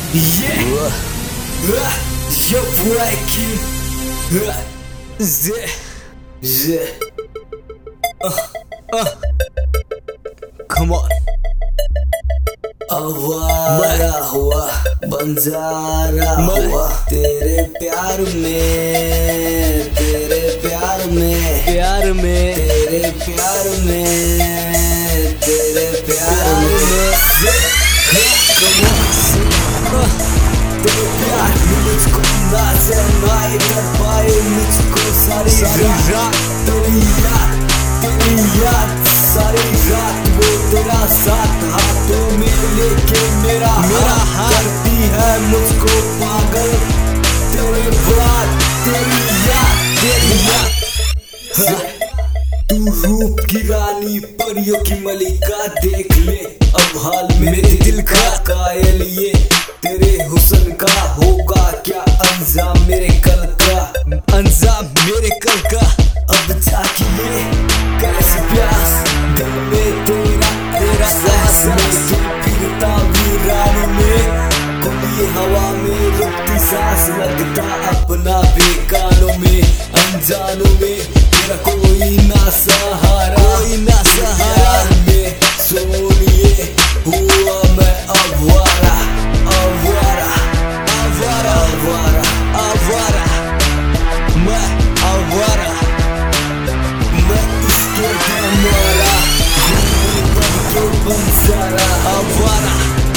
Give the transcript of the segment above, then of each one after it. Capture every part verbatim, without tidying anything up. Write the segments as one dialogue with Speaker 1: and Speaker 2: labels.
Speaker 1: Yeah, uh, your boy King. Uh, yeah, yeah. Uh, uh. Come on.
Speaker 2: आवारा हुआ बंजारा हुआ तेरे प्यार में, तेरे प्यार में,
Speaker 1: प्यार में,
Speaker 2: तेरे प्यार में, तेरे प्यार में। तेरे प्यार में मुझको ना से ना कर पाए मुझको सारी रात, तेरी याद, तेरी याद सारी रात। वो तेरा साथ हाथों में लेके मेरा मेरा हाथ करती है मुझको पागल। तेरे बाद तेरी याद, तेरी याद। तू रूप की रानी परियों की मलिका देख ले अब हाल में मेरे दिल का कायल ये। तेरे हुस्न का होगा क्या अंजाम मेरे कल का,
Speaker 1: अंजाम मेरे कल का।
Speaker 2: अब जाके ये कैसी प्यास दिल में तेरा तेरा सांस में फिरता वीरान में। खुली हवा में रुकती सांस लगता अपना बेकानों में अनजानों में। तेरा कोई ना सहारा,
Speaker 1: कोई ना सहारा
Speaker 2: में सोनिए हुआ मैं आवारा, आवारा, आवारा, आवारा,
Speaker 1: आवारा, मैं आवारा।
Speaker 2: मैं इसके हमारा बनके बंजारा
Speaker 1: आवारा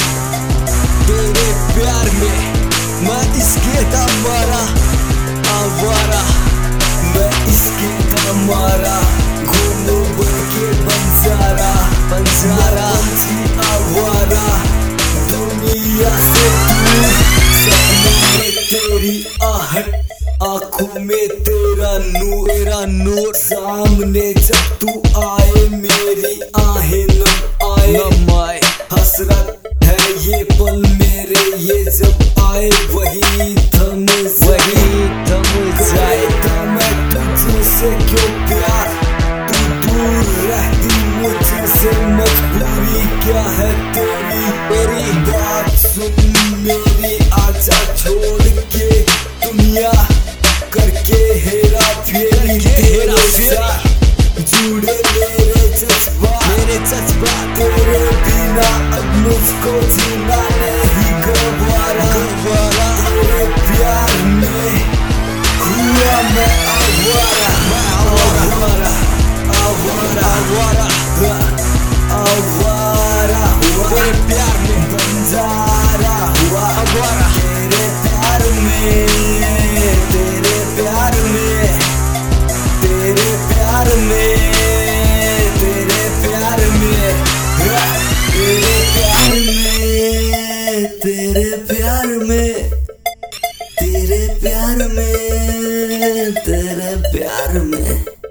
Speaker 1: तेरे प्यार में मैं इसके हमारा आवारा।
Speaker 2: मैं इसके हमारा घूमू बनके बंजारा,
Speaker 1: बंजारा
Speaker 2: आवारा दुनिया से दूर। सपनों में तेरी आहट आँखों में तेरा नूर,
Speaker 1: तेरा नूर।
Speaker 2: सामने जब तू आए मेरी आहें नम आए,
Speaker 1: नम आए।
Speaker 2: हसरत है ये पल मेरे ये जब आए वही थम
Speaker 1: वही थम जाए।
Speaker 2: था मैं तुझसे क्यों प्यार, तू दूर रहती मुझसे मजबूरी क्या है तेरी। तेरी बात सुन मेरी आजा छोड़ के दुनिया करके हेरा फेरी,
Speaker 1: हेरा फेरी
Speaker 2: जुड़े मेरे जज्बात,
Speaker 1: मेरे जज्बात।
Speaker 2: तेरे बिना अब मुझको जीना नहीं गवारा,
Speaker 1: गवारा।
Speaker 2: तेरे प्यार में हुआ मैं आवारा,
Speaker 1: मैं आवारा,
Speaker 2: आवारा,
Speaker 1: आवारा,
Speaker 2: आवारा हुआ
Speaker 1: तेरे प्यार में
Speaker 2: बंजारा हुआ
Speaker 1: आवारा।
Speaker 2: तेरे प्यार में, तेरे प्यार में, तेरे प्यार में, तेरे प्यार में, तेरे प्यार में, तेरे प्यार में, तेरे प्यार में, तेरे प्यार में।